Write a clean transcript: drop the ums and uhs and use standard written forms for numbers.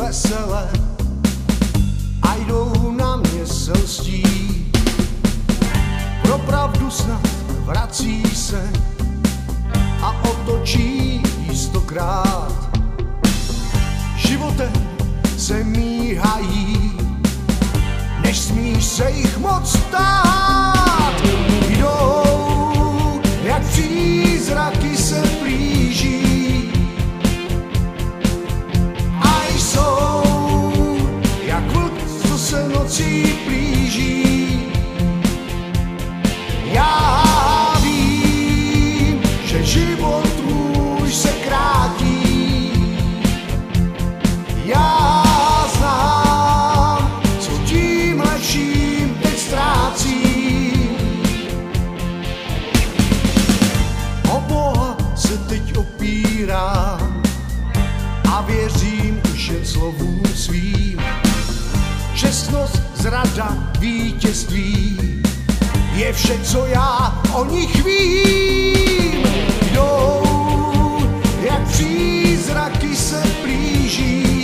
vesele a jdou na mě selstí. Pro pravdu snad vrací se a otočí jí 100krát. Životem se míhají, než smíš se jich moc ptát. Jdou, jak přízraky se blíží a jsou, jak vlk, co se nocí plíží. Já vím, že život tvůj se krátí. Já znám, co tím lepším teď ztrácím. O Boha se teď opírám a věřím už jen slovům svým. Čestnost, zrada, vítězství je vše, co já o nich vím. Jdou, jak přízraky se blíží